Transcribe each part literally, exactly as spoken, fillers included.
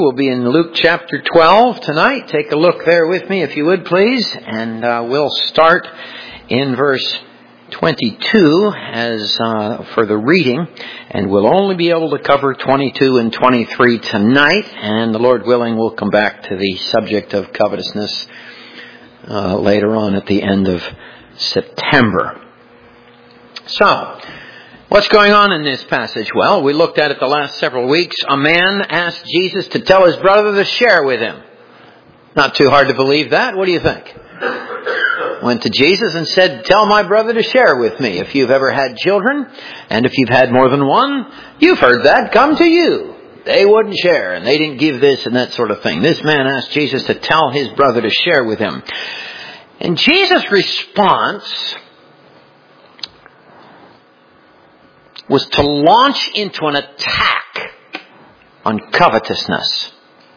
We'll be in Luke chapter twelve tonight. Take a look there with me if you would please. And uh, we'll start in verse twenty-two as uh, for the reading. And we'll only be able to cover twenty-two and twenty-three tonight. And the Lord willing, we'll come back to the subject of covetousness uh, later on at the end of September. So, what's going on in this passage? Well, we looked at it the last several weeks. A man asked Jesus to tell his brother to share with him. Not too hard to believe that. What do you think? Went to Jesus and said, tell my brother to share with me. If you've ever had children, and if you've had more than one, you've heard that come to you. They wouldn't share, and they didn't give this and that sort of thing. This man asked Jesus to tell his brother to share with him. And Jesus' response was to launch into an attack on covetousness.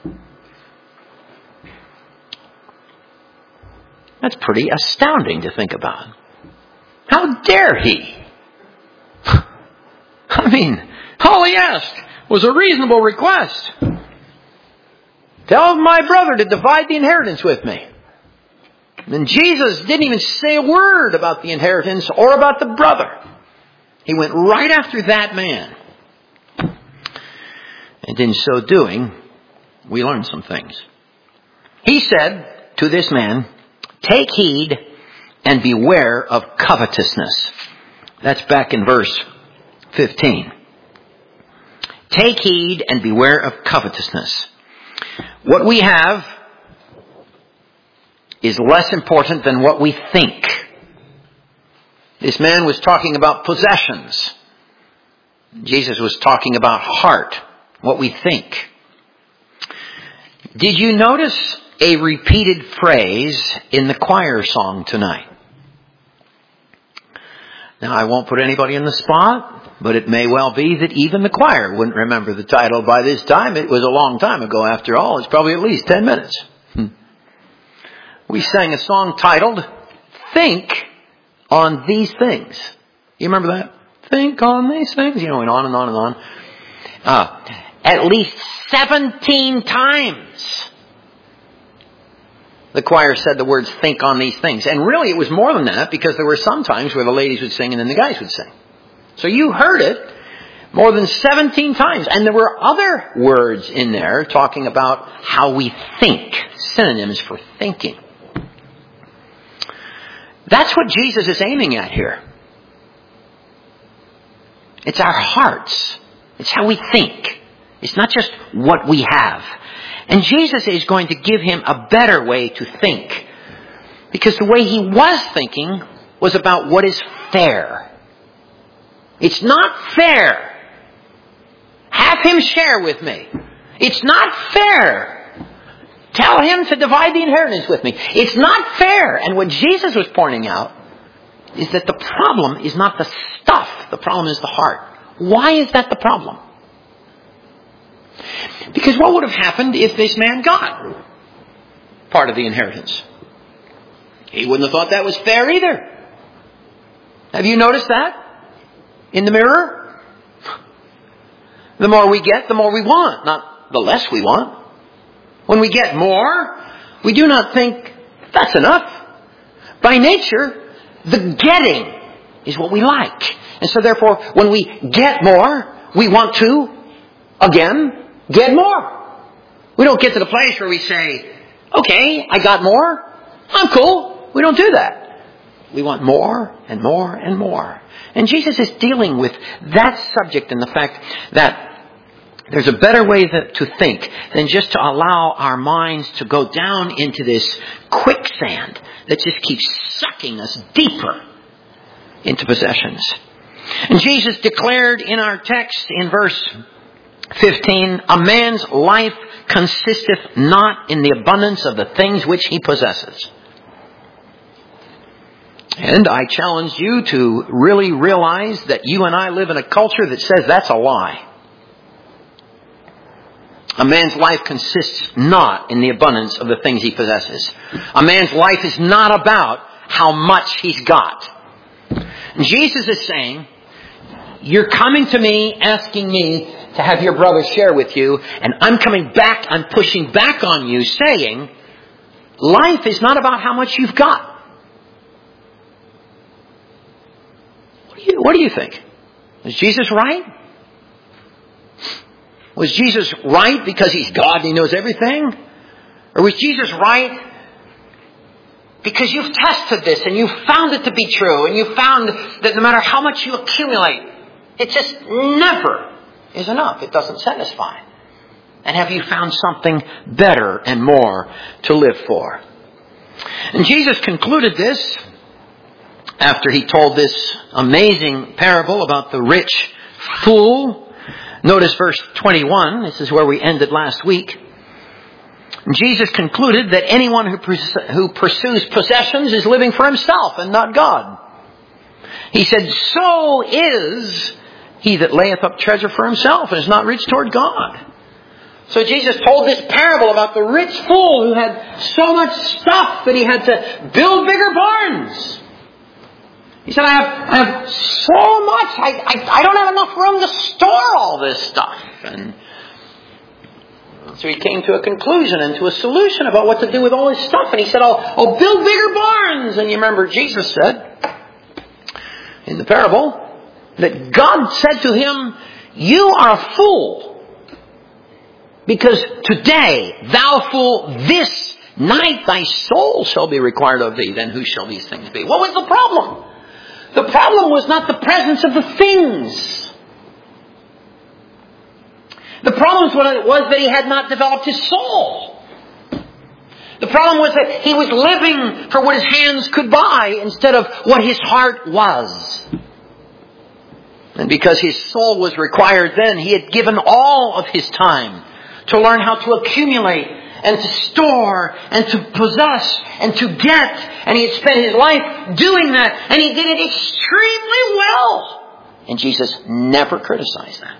That's pretty astounding to think about. How dare he? I mean, all he asked was a reasonable request. Tell my brother to divide the inheritance with me. And Jesus didn't even say a word about the inheritance or about the brother. He went right after that man. And in so doing, we learned some things. He said to this man, take heed and beware of covetousness. That's back in verse fifteen. Take heed and beware of covetousness. What we have is less important than what we think. This man was talking about possessions. Jesus was talking about heart, what we think. Did you notice a repeated phrase in the choir song tonight? Now, I won't put anybody in the spot, but it may well be that even the choir wouldn't remember the title by this time. It was a long time ago, after all. It's probably at least ten minutes. Hmm. We sang a song titled, Think on These Things. You remember that? Think on these things. You know, and on and on and on. Uh, at least seventeen times the choir said the words, think on these things. And really it was more than that, because there were some times where the ladies would sing and then the guys would sing. So you heard it more than seventeen times. And there were other words in there talking about how we think. Synonyms for thinking. That's what Jesus is aiming at here. It's our hearts. It's how we think. It's not just what we have. And Jesus is going to give him a better way to think. Because the way he was thinking was about what is fair. It's not fair. Have him share with me. It's not fair. Tell him to divide the inheritance with me. It's not fair. And what Jesus was pointing out is that the problem is not the stuff. The problem is the heart. Why is that the problem? Because what would have happened if this man got part of the inheritance? He wouldn't have thought that was fair either. Have you noticed that in the mirror? The more we get, the more we want, not the less we want. When we get more, we do not think that's enough. By nature, the getting is what we like. And so therefore, when we get more, we want to, again, get more. We don't get to the place where we say, okay, I got more. I'm cool. We don't do that. We want more and more and more. And Jesus is dealing with that subject and the fact that there's a better way to think than just to allow our minds to go down into this quicksand that just keeps sucking us deeper into possessions. And Jesus declared in our text in verse fifteen, a man's life consisteth not in the abundance of the things which he possesses. And I challenge you to really realize that you and I live in a culture that says that's a lie. A man's life consists not in the abundance of the things he possesses. A man's life is not about how much he's got. And Jesus is saying, you're coming to me asking me to have your brother share with you, and I'm coming back, I'm pushing back on you, saying, life is not about how much you've got. What do you, what do you think? Was Jesus right? Was Jesus right because He's God and He knows everything? Or was Jesus right because you've tested this and you've found it to be true, and you've found that no matter how much you accumulate, it just never is enough. It doesn't satisfy. And have you found something better and more to live for? And Jesus concluded this after He told this amazing parable about the rich fool. Notice verse twenty-one. This is where we ended last week. Jesus concluded that anyone who, pers- who pursues possessions is living for himself and not God. He said, so is he that layeth up treasure for himself and is not rich toward God. So Jesus told this parable about the rich fool who had so much stuff that he had to build bigger barns. He said, I have, I have so much, I, I, I don't have enough room to store all this stuff. And so he came to a conclusion and to a solution about what to do with all his stuff. And he said, I'll, I'll build bigger barns. And you remember Jesus said in the parable that God said to him, you are a fool, because today, thou fool, this night thy soul shall be required of thee. Then who shall these things be? What was the problem? The problem was not the presence of the things. The problem was that he had not developed his soul. The problem was that he was living for what his hands could buy instead of what his heart was. And because his soul was required then, he had given all of his time to learn how to accumulate and to store and to possess and to get. And he had spent his life doing that. And he did it extremely well. And Jesus never criticized that.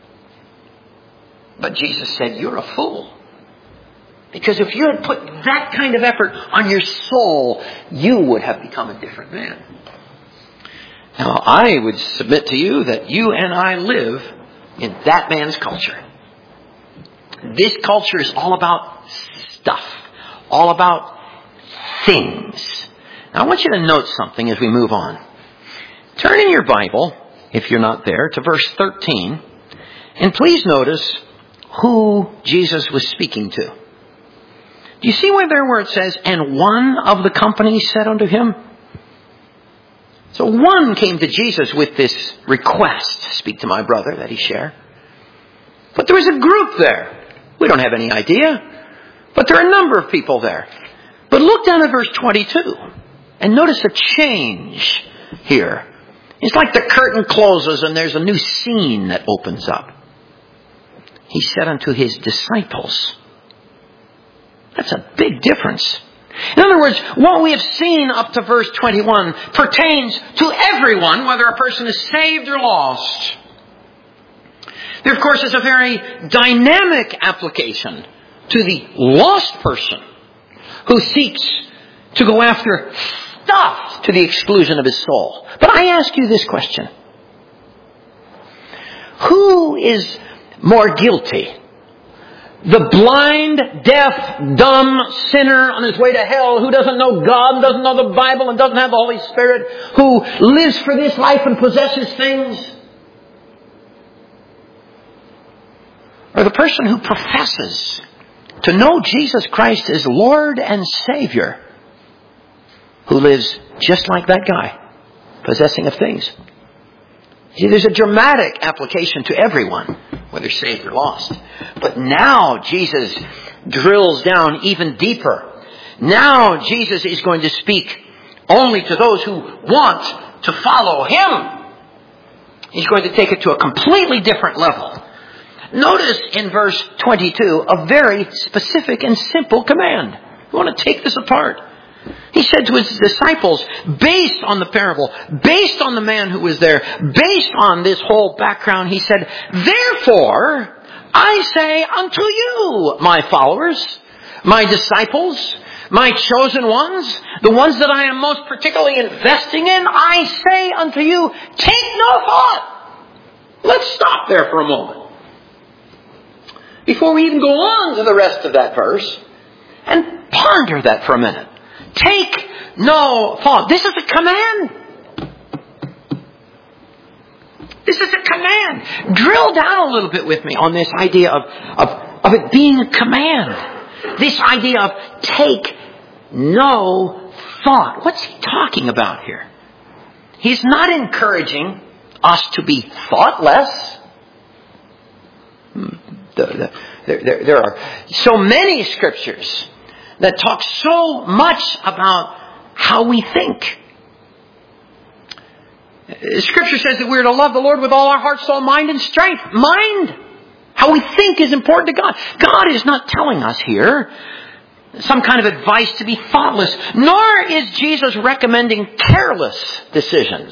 But Jesus said, you're a fool. Because if you had put that kind of effort on your soul, you would have become a different man. Now, I would submit to you that you and I live in that man's culture. This culture is all about stuff. All about things. Now, I want you to note something as we move on. Turn in your Bible, if you're not there, to verse thirteen. And please notice who Jesus was speaking to. Do you see where there where it says, and one of the company said unto him? So one came to Jesus with this request, speak to my brother, that he share. But there was a group there. We don't have any idea. But there are a number of people there. But look down at verse twenty-two. And notice a change here. It's like the curtain closes and there's a new scene that opens up. He said unto his disciples. That's a big difference. In other words, what we have seen up to verse twenty-one pertains to everyone, whether a person is saved or lost. There, of course, is a very dynamic application to the lost person who seeks to go after stuff to the exclusion of his soul. But I ask you this question. Who is more guilty? The blind, deaf, dumb sinner on his way to hell who doesn't know God, doesn't know the Bible, and doesn't have the Holy Spirit, who lives for this life and possesses things? Or the person who professes to know Jesus Christ as Lord and Savior, who lives just like that guy, possessing of things? See, there's a dramatic application to everyone, whether saved or lost. But now Jesus drills down even deeper. Now Jesus is going to speak only to those who want to follow Him. He's going to take it to a completely different level. Notice in verse twenty-two a very specific and simple command. You want to take this apart. He said to his disciples, based on the parable, based on the man who was there, based on this whole background, he said, therefore, I say unto you, my followers, my disciples, my chosen ones, the ones that I am most particularly investing in, I say unto you, take no thought. Let's stop there for a moment. before we even go on to the rest of that verse and ponder that for a minute. Take no thought. This is a command. This is a command. Drill down a little bit with me on this idea of, of, of it being a command. This idea of take no thought. What's he talking about here? He's not encouraging us to be thoughtless. There, there, there are so many scriptures that talk so much about how we think. Scripture says that we're to love the Lord with all our heart, soul, mind, and strength. Mind! How we think is important to God. God is not telling us here some kind of advice to be thoughtless, nor is Jesus recommending careless decisions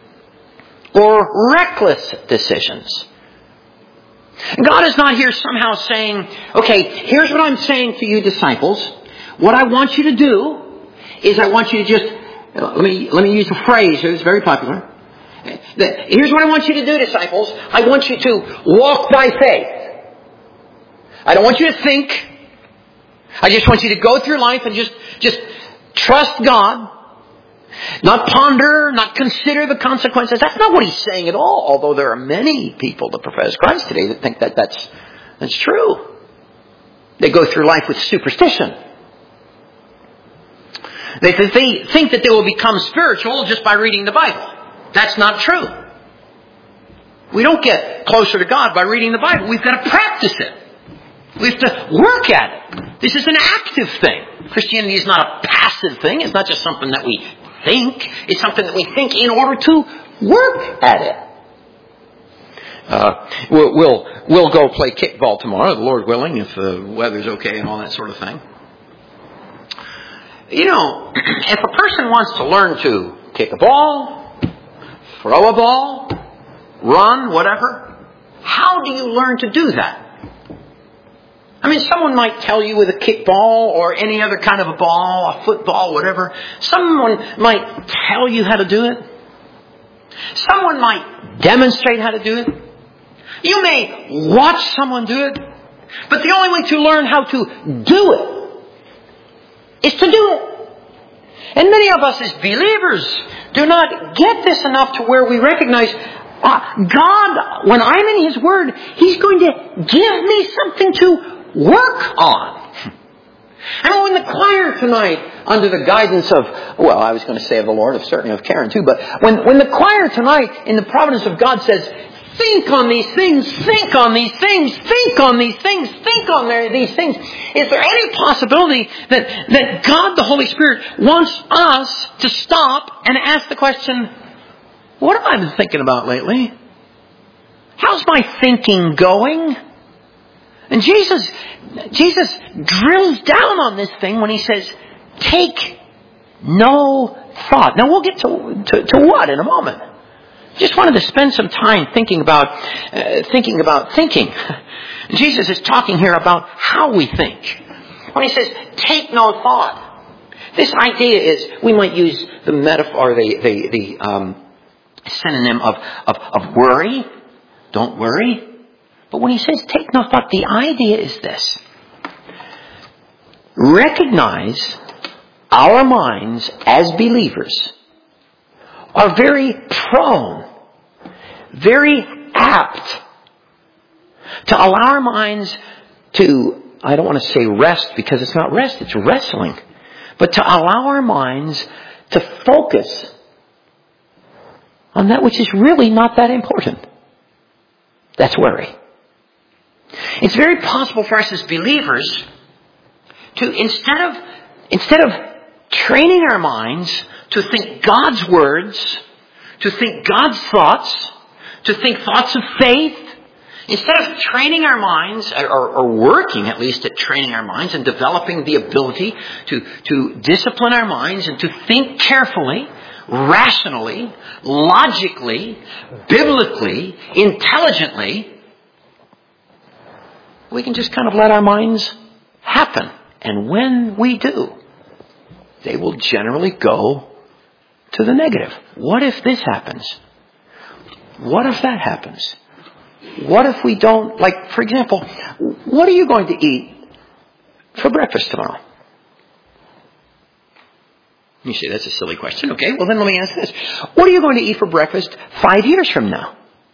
or reckless decisions. God is not here somehow saying, okay, here's what I'm saying to you disciples. What I want you to do is I want you to just, let me, let me use a phrase here that's very popular. Here's what I want you to do, disciples. I want you to walk by faith. I don't want you to think. I just want you to go through life and just, just trust God. Not ponder, not consider the consequences. That's not what he's saying at all. Although there are many people that profess Christ today that think that that's, that's true. They go through life with superstition. They, they think that they will become spiritual just by reading the Bible. That's not true. We don't get closer to God by reading the Bible. We've got to practice it. We have to work at it. This is an active thing. Christianity is not a passive thing. It's not just something that we think. It's something that we think in order to work at it. Uh, we'll, we'll, we'll go play kickball tomorrow, the Lord willing, if the weather's okay and all that sort of thing. You know, if a person wants to learn to kick a ball, throw a ball, run, whatever, how do you learn to do that? I mean, someone might tell you with a kickball or any other kind of a ball, a football, whatever. Someone might tell you how to do it. Someone might demonstrate how to do it. You may watch someone do it. But the only way to learn how to do it is to do it. And many of us as believers do not get this enough to where we recognize uh, God, when I'm in His Word, He's going to give me something to work on. And when the choir tonight, under the guidance of, well, I was going to say of the Lord, of certainly of Karen too, but when, when the choir tonight, in the providence of God, says, think on these things, think on these things, think on these things, think on these things, is there any possibility that, that God, the Holy Spirit, wants us to stop and ask the question, what have I been thinking about lately? How's my thinking going? And Jesus, Jesus drills down on this thing when He says, take no thought. Now we'll get to, to, to what in a moment. Just wanted to spend some time thinking about, uh, thinking about thinking. Jesus is talking here about how we think. When He says, take no thought. This idea is, we might use the metaphor, the, the, the um, synonym of, of, of worry. Don't worry. But when He says take no thought, the idea is this. Recognize our minds as believers are very prone, very apt to allow our minds to, I don't want to say rest because it's not rest, it's wrestling. But to allow our minds to focus on that which is really not that important. That's worry. It's very possible for us as believers to, instead of, instead of training our minds to think God's words, to think God's thoughts, to think thoughts of faith, instead of training our minds, or, or working at least at training our minds and developing the ability to, to discipline our minds and to think carefully, rationally, logically, biblically, intelligently, we can just kind of let our minds happen. And when we do, they will generally go to the negative. What if this happens? What if that happens? What if we don't, like, for example, what are you going to eat for breakfast tomorrow? You say, that's a silly question. Okay, well then let me ask this. What are you going to eat for breakfast five years from now?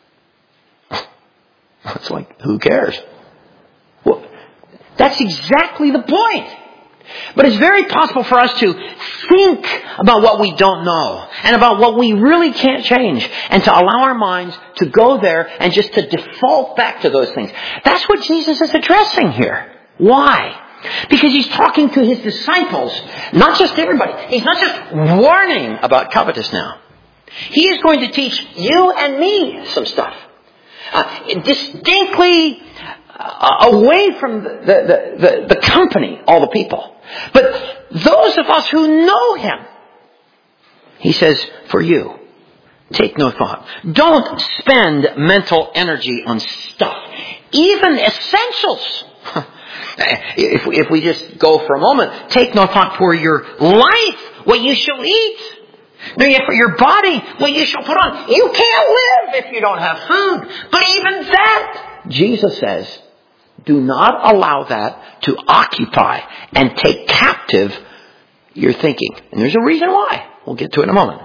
It's like, who cares? Well, that's exactly the point. But it's very possible for us to think about what we don't know and about what we really can't change and to allow our minds to go there and just to default back to those things. That's what Jesus is addressing here. Why? Because he's talking to his disciples, not just everybody. He's not just warning about covetous now. He is going to teach you and me some stuff. Uh, distinctly uh, away from the, the, the, the company, all the people. But those of us who know him, he says, for you, take no thought. Don't spend mental energy on stuff. Even essentials. If, if we just go for a moment, take no thought for your life, what you shall eat. No, yet for your body, what you shall put on. You can't live if you don't have food. But even that, Jesus says, do not allow that to occupy and take captive your thinking. And there's a reason why. We'll get to it in a moment.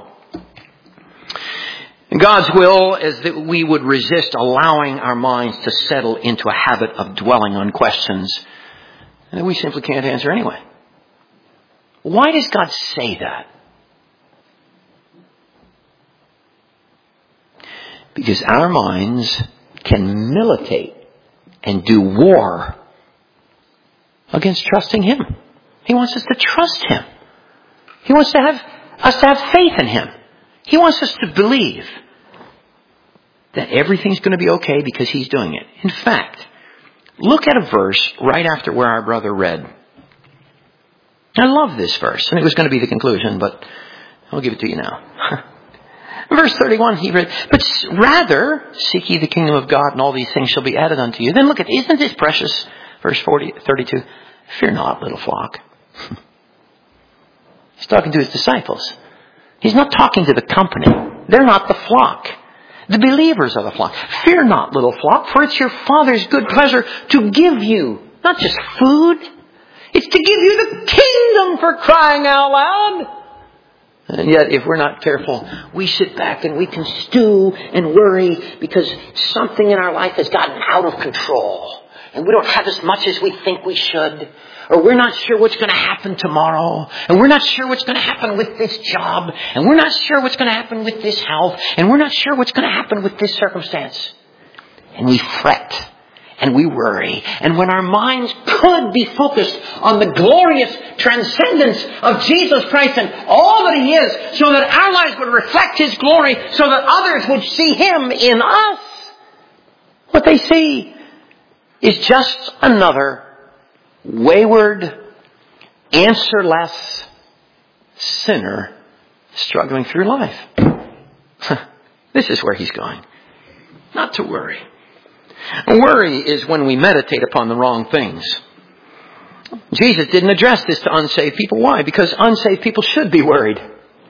And God's will is that we would resist allowing our minds to settle into a habit of dwelling on questions that we simply can't answer anyway. Why does God say that? Because our minds can militate and do war against trusting him. He wants us to trust him. He wants to have us to have faith in him. He wants us to believe that everything's going to be okay because he's doing it. In fact, look at a verse right after where our brother read. I love this verse, and it was going to be the conclusion, but I'll give it to you now. Verse thirty-one, he read, but rather seek ye the kingdom of God, and all these things shall be added unto you. Then look at, isn't this precious? Verse forty, thirty-two, fear not, little flock. He's talking to his disciples. He's not talking to the company. They're not the flock. The believers are the flock. Fear not, little flock, for it's your Father's good pleasure to give you, not just food, it's to give you the kingdom, for crying out loud. And yet, if we're not careful, we sit back and we can stew and worry because something in our life has gotten out of control. And we don't have as much as we think we should. Or we're not sure what's going to happen tomorrow. And we're not sure what's going to happen with this job. And we're not sure what's going to happen with this health. And we're not sure what's going to happen with this circumstance. And we fret. And we worry. And when our minds could be focused on the glorious transcendence of Jesus Christ and all that he is, so that our lives would reflect his glory, so that others would see him in us, what they see is just another wayward, answerless sinner struggling through life. This is where he's going. Not to worry. Worry is when we meditate upon the wrong things. Jesus didn't address this to unsaved people. Why? Because unsaved people should be worried.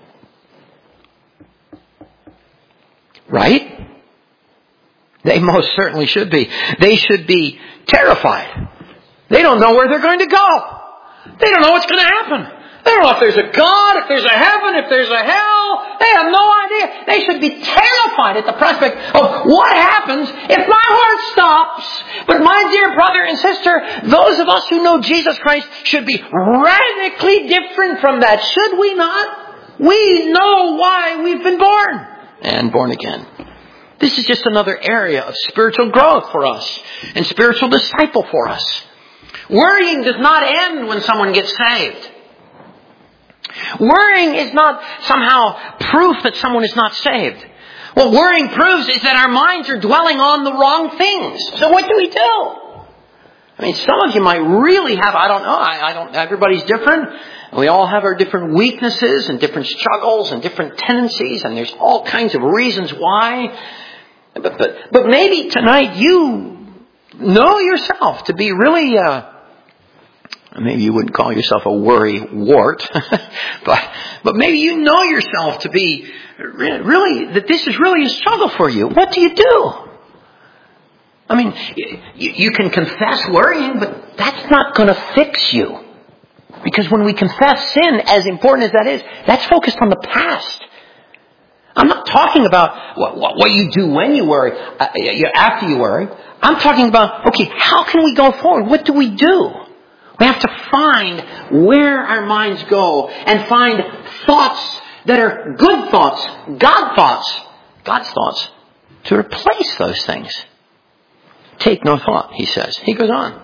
Right? They most certainly should be. They should be terrified. They don't know where they're going to go. They don't know what's going to happen. They don't know if there's a God, if there's a heaven, if there's a hell. They have no idea. They should be terrified at the prospect of what happens if my heart stops. But my dear brother and sister, those of us who know Jesus Christ should be radically different from that. Should we not? We know why we've been born and born again. This is just another area of spiritual growth for us and spiritual disciple for us. Worrying does not end when someone gets saved. Worrying is not somehow proof that someone is not saved. What worrying proves is that our minds are dwelling on the wrong things. So what do we do? I mean, some of you might really have, I don't know, I, I don't, everybody's different. We all have our different weaknesses and different struggles and different tendencies, and there's all kinds of reasons why. But, but, but maybe tonight you know yourself to be really, uh, maybe you wouldn't call yourself a worry wart, but, but maybe you know yourself to be really, that this is really a struggle for you. What do you do? I mean, you, you can confess worrying, but that's not going to fix you. Because when we confess sin, as important as that is, that's focused on the past. I'm not talking about what, what, what you do when you worry, uh, after you worry. I'm talking about, okay, how can we go forward? What do we do? We have to find where our minds go and find thoughts that are good thoughts, God thoughts, God's thoughts, to replace those things. Take no thought, he says. He goes on.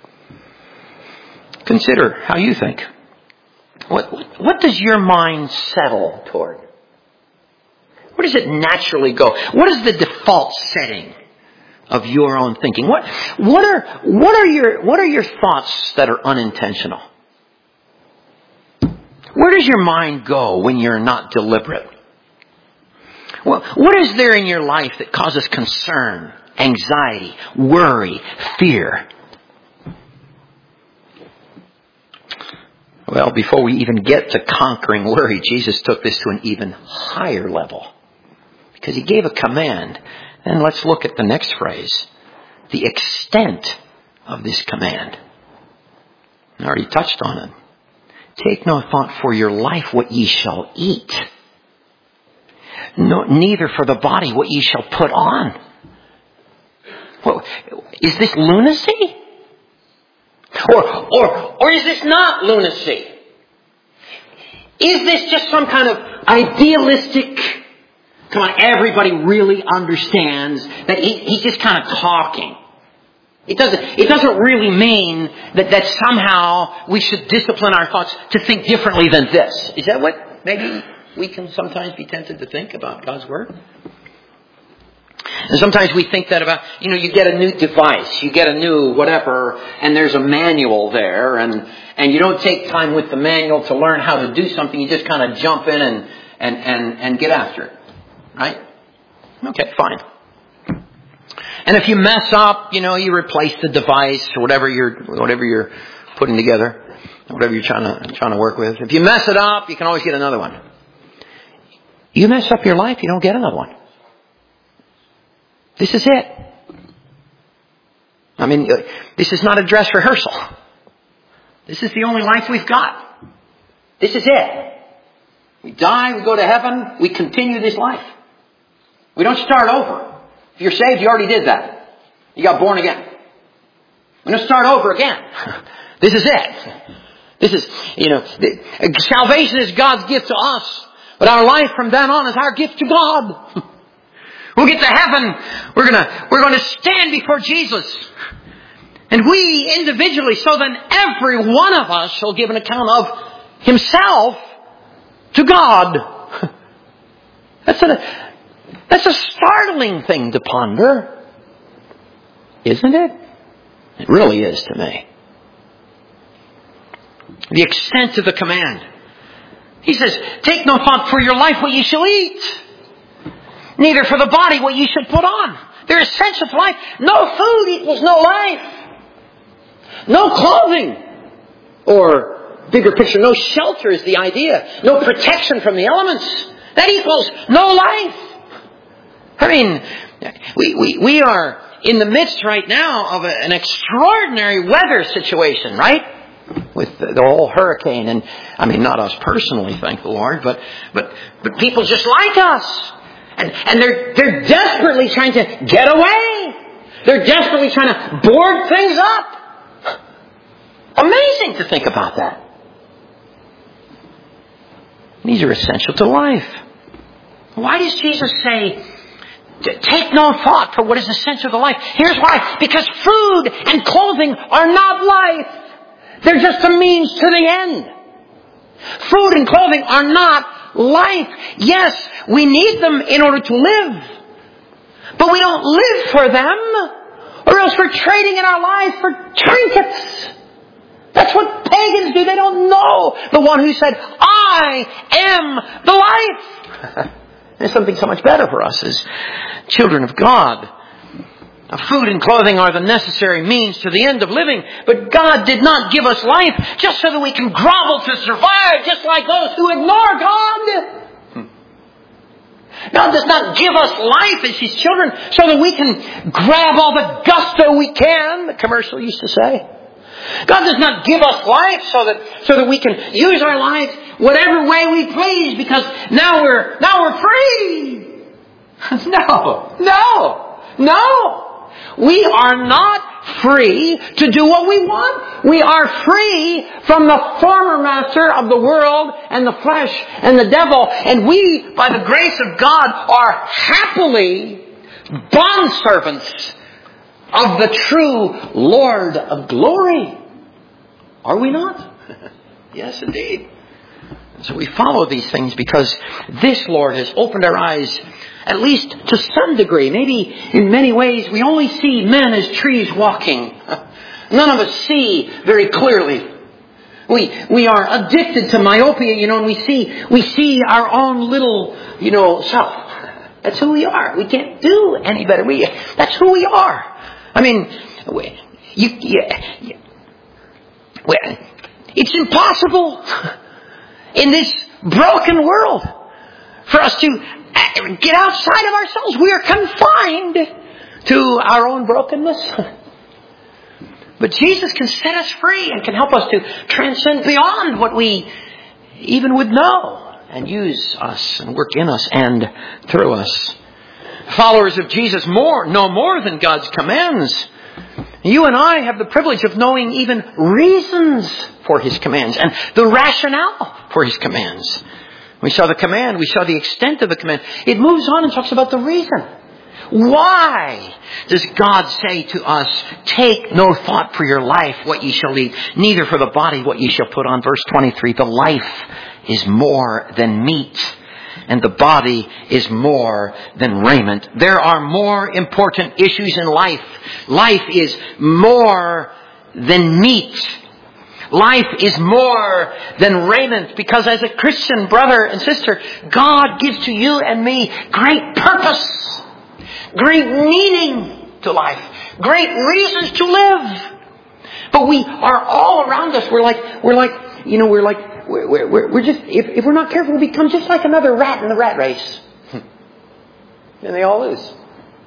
Consider how you think. What, what does your mind settle toward? Where does it naturally go? What is the default setting of your own thinking? What, what are, what are your, what are your thoughts that are unintentional? Where does your mind go when you're not deliberate? Well, what is there in your life that causes concern, anxiety, worry, fear? Well, before we even get to conquering worry, Jesus took this to an even higher level. Because he gave a command. And let's look at the next phrase. The extent of this command. I already touched on it. Take no thought for your life what ye shall eat. No, neither for the body what ye shall put on. Well, is this lunacy? Or, or, or is this not lunacy? Is this just some kind of idealistic, come on, everybody really understands that he, he's just kind of talking. It doesn't, it doesn't really mean that, that somehow we should discipline our thoughts to think differently than this. Is that what maybe we can sometimes be tempted to think about God's Word? And sometimes we think that about, you know, you get a new device, you get a new whatever, and there's a manual there, and, and you don't take time with the manual to learn how to do something, you just kind of jump in and, and, and, and get after it. Right? Okay, fine. And if you mess up, you know, you replace the device or whatever you're, whatever you're putting together, whatever you're trying to, trying to work with. If you mess it up, you can always get another one. You mess up your life, you don't get another one. This is it. I mean, this is not a dress rehearsal. This is the only life we've got. This is it. We die, we go to heaven, we continue this life. We don't start over. If you're saved, you already did that. You got born again. We don't start over again. This is it. This is, you know, the, salvation is God's gift to us, but our life from then on is our gift to God. We'll get to heaven. We're gonna, we're gonna stand before Jesus. And we individually, so then every one of us shall give an account of himself to God. That's a, that's a startling thing to ponder. Isn't it? It really is to me. The extent of the command. He says, take no thought for your life what ye shall eat. Neither for the body what ye should put on. They're essential to life. No food equals no life. No clothing. Or, bigger picture, no shelter is the idea. No protection from the elements. That equals no life. I mean, we, we, we are in the midst right now of a, an extraordinary weather situation, right? With the, the whole hurricane. And, I mean, not us personally, thank the Lord, but, but, but people just like us. And, and they're, they're desperately trying to get away. They're desperately trying to board things up. Amazing to think about that. These are essential to life. Why does Jesus say, take no thought for what is essential to life? Here's why. Because food and clothing are not life. They're just a means to the end. Food and clothing are not life. Yes, we need them in order to live. But we don't live for them, or else we're trading in our lives for trinkets. That's what pagans do. They don't know the one who said, I am the life. There's something so much better for us as children of God. Now, food and clothing are the necessary means to the end of living, but God did not give us life just so that we can grovel to survive, just like those who ignore God. God does not give us life as His children so that we can grab all the gusto we can, the commercial used to say. God does not give us life so that so that we can use our lives whatever way we please because now we're now we're free. No, no, no. We are not free to do what we want. We are free from the former master of the world and the flesh and the devil. And we, by the grace of God, are happily bondservants of the true Lord of glory. Are we not? Yes, indeed. So we follow these things because this Lord has opened our eyes, at least to some degree. Maybe in many ways we only see men as trees walking. None of us see very clearly. We we are addicted to myopia, you know, and we see we see our own little, you know, self. That's who we are. We can't do any better. We that's who we are. I mean, we, you, you, you well, it's impossible in this broken world for us to get outside of ourselves. We are confined to our own brokenness. But Jesus can set us free and can help us to transcend beyond what we even would know and use us and work in us and through us. Followers of Jesus more know more than God's commands. You and I have the privilege of knowing even reasons for His commands and the rationale for His commands. We saw the command. We saw the extent of the command. It moves on and talks about the reason. Why does God say to us, take no thought for your life, what ye shall eat, neither for the body, what ye shall put on? Verse twenty-three, the life is more than meat, and the body is more than raiment. There are more important issues in life. Life is more than meat. Life is more than raiment, because as a Christian brother and sister, God gives to you and me great purpose, great meaning to life, great reasons to live. But we are all around us. We're like, we're like, you know, we're like, we're, we're, we're just, if, if we're not careful, we become just like another rat in the rat race. And they all lose.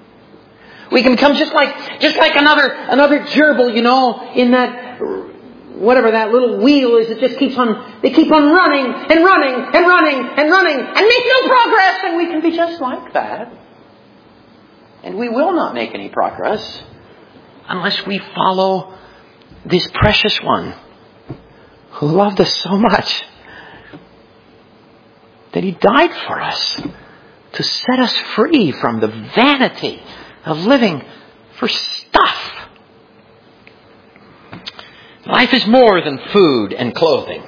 We can become just like, just like another, another gerbil, you know, in that, whatever that little wheel is, it just keeps on, they keep on running and running and running and running and make no progress. And we can be just like that. And we will not make any progress unless we follow this precious one who loved us so much that He died for us to set us free from the vanity of living for stuff. Life is more than food and clothing.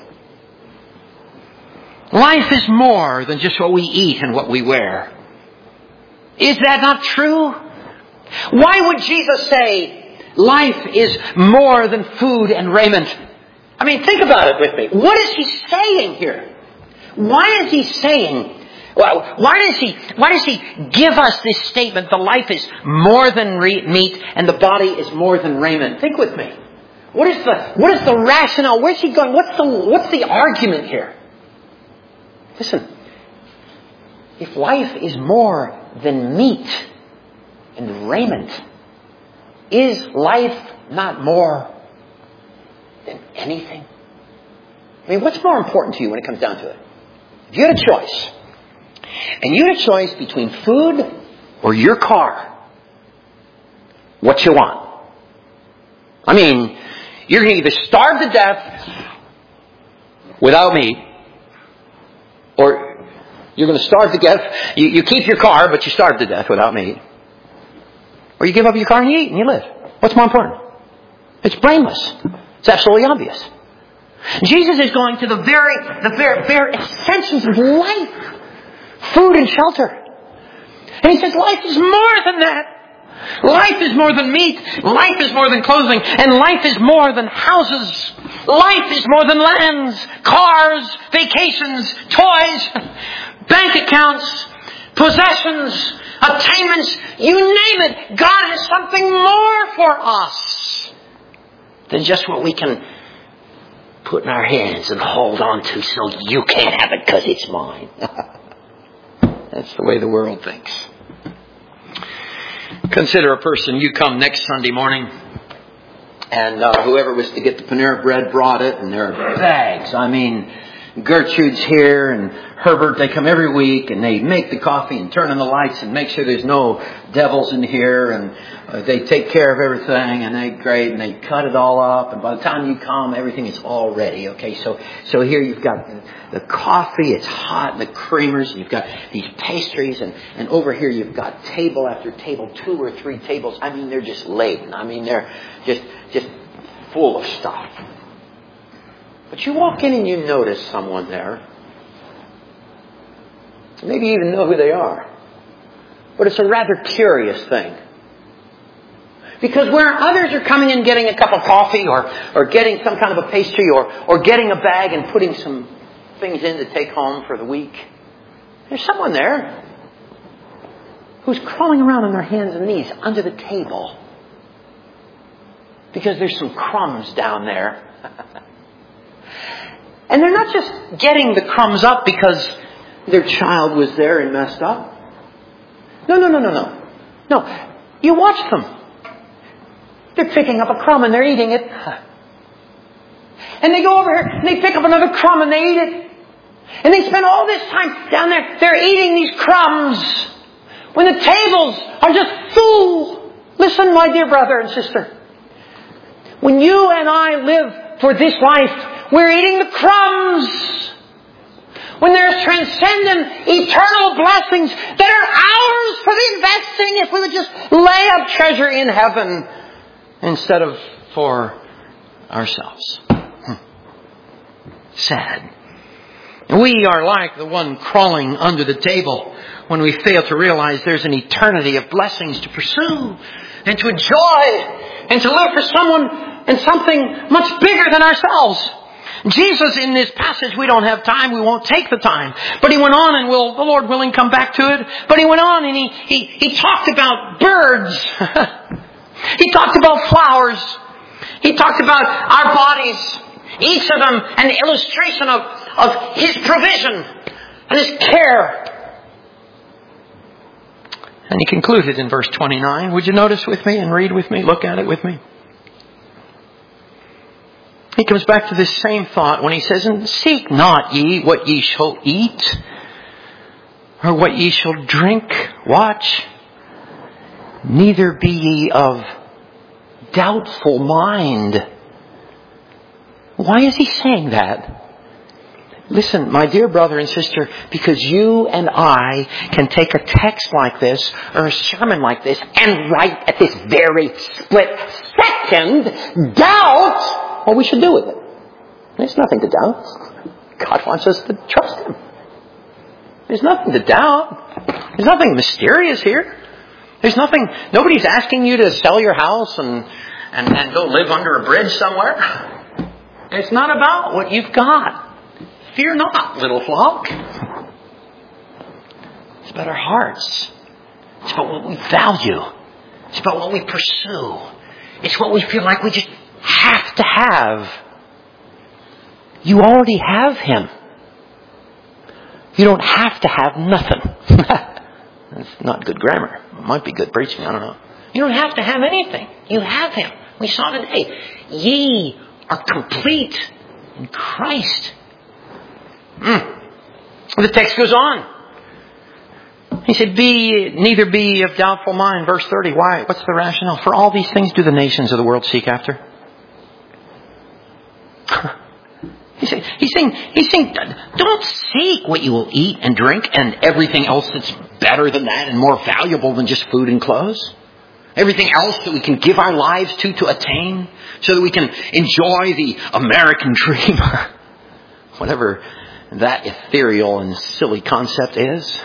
Life is more than just what we eat and what we wear. Is that not true? Why would Jesus say life is more than food and raiment? I mean, think about it with me. What is He saying here? Why is He saying, well, why does He, why does He give us this statement, the life is more than re- meat and the body is more than raiment? Think with me. What is the, what is the rationale? Where's He going? What's the, what's the argument here? Listen. If life is more than meat and raiment, is life not more than anything? I mean, what's more important to you when it comes down to it? If you had a choice, and you had a choice between food or your car, what you want? I mean, you're going to either starve to death without meat, or you're going to starve to death. You, you keep your car, but you starve to death without meat. Or you give up your car and you eat and you live. What's more important? It's brainless. It's absolutely obvious. Jesus is going to the very, the very, very essentials of life. Food and shelter. And He says life is more than that. Life is more than meat. Life is more than clothing. And life is more than houses. Life is more than lands, cars, vacations, toys, bank accounts, possessions, attainments, you name it. God has something more for us than just what we can put in our hands and hold on to so you can't have it because it's mine. That's the way the world thinks. Consider a person, you come next Sunday morning, and uh, whoever was to get the Panera Bread brought it, and there are bags. I mean, Gertrude's here, and Herbert, they come every week, and they make the coffee and turn on the lights and make sure there's no devils in here, and uh, they take care of everything, and they great, and they cut it all up, and by the time you come, everything is all ready. Okay, so so here you've got the, the coffee, it's hot, and the creamers, and you've got these pastries, and, and over here you've got table after table, two or three tables. I mean, they're just laden. I mean, they're just just full of stuff. But you walk in and you notice someone there. Maybe you even know who they are. But it's a rather curious thing. Because where others are coming and getting a cup of coffee or, or getting some kind of a pastry or, or getting a bag and putting some things in to take home for the week, there's someone there who's crawling around on their hands and knees under the table. Because there's some crumbs down there. And they're not just getting the crumbs up because their child was there and messed up. No, no, no, no, no. No, you watch them. They're picking up a crumb and they're eating it. And they go over here and they pick up another crumb and they eat it. And they spend all this time down there. They're eating these crumbs when the tables are just full. Listen, my dear brother and sister. When you and I live for this life, we're eating the crumbs. When there's transcendent, eternal blessings that are ours for the investing if we would just lay up treasure in heaven instead of for ourselves. Sad. We are like the one crawling under the table when we fail to realize there's an eternity of blessings to pursue and to enjoy and to live for someone and something much bigger than ourselves. Jesus, in this passage, we don't have time, we won't take the time. But he went on, and we'll, the Lord willing, come back to it. But he went on and he, he, he talked about birds. He talked about flowers. He talked about our bodies. Each of them an illustration of, of his provision and his care. And he concluded in verse twenty-nine. Would you notice with me and read with me? Look at it with me. He comes back to this same thought when he says, and seek not ye what ye shall eat, or what ye shall drink. Watch. Neither be ye of doubtful mind. Why is he saying that? Listen, my dear brother and sister, because you and I can take a text like this or a sermon like this and right at this very split second doubt what we should do with it. There's nothing to doubt. God wants us to trust Him. There's nothing to doubt. There's nothing mysterious here. There's nothing, nobody's asking you to sell your house and, and, and go live under a bridge somewhere. It's not about what you've got. Fear not, little flock. It's about our hearts. It's about what we value. It's about what we pursue. It's what we feel like we just have to have. You already have Him. You don't have to have nothing. That's not good grammar. It might be good preaching. I don't know. You don't have to have anything. You have Him. We saw today. Ye are complete in Christ. Mm. The text goes on. He said, "Be neither be of doubtful mind." Verse thirty. Why? What's the rationale? For all these things do the nations of the world seek after. He's saying, he's saying, he's saying, don't seek what you will eat and drink and everything else that's better than that and more valuable than just food and clothes. Everything else that we can give our lives to to attain so that we can enjoy the American dream. Whatever that ethereal and silly concept is.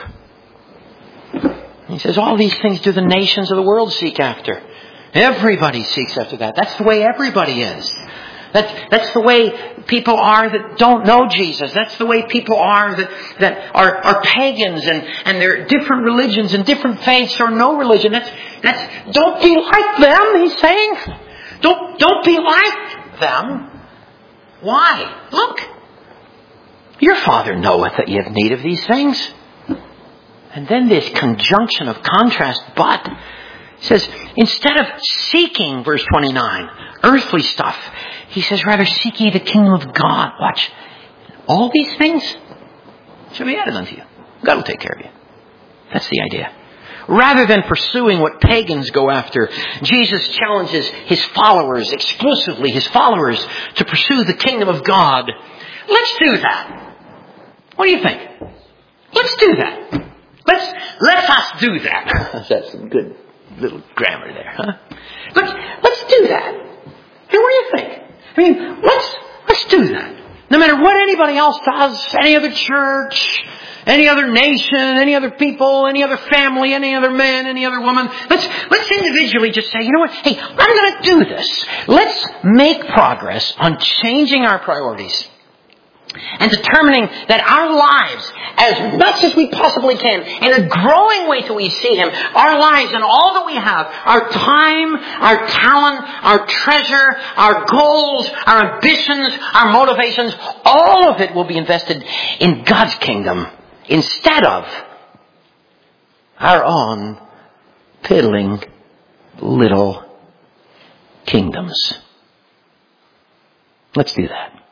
He says, all these things do the nations of the world seek after. Everybody seeks after that. That's the way everybody is. That's, that's the way people are that don't know Jesus. That's the way people are that, that are, are pagans and, and they're different religions and different faiths or no religion. That's, that's, don't be like them, he's saying. Don't, don't be like them. Why? Look. Your Father knoweth that ye have need of these things. And then this conjunction of contrast, but, says, instead of seeking, verse twenty-nine, earthly stuff, he says, rather seek ye the kingdom of God. Watch. All these things shall be added unto you. God will take care of you. That's the idea. Rather than pursuing what pagans go after, Jesus challenges his followers, exclusively his followers, to pursue the kingdom of God. Let's do that. What do you think? Let's do that. Let's, let us do that. That's some good little grammar there, huh? Let's, let's do that. Hey, what do you think? I mean, let's, let's do that. No matter what anybody else does, any other church, any other nation, any other people, any other family, any other man, any other woman. Let's, let's individually just say, you know what? Hey, I'm going to do this. Let's make progress on changing our priorities and determining that our lives, as much as we possibly can, in a growing way till we see Him, our lives and all that we have, our time, our talent, our treasure, our goals, our ambitions, our motivations, all of it will be invested in God's kingdom instead of our own piddling little kingdoms. Let's do that.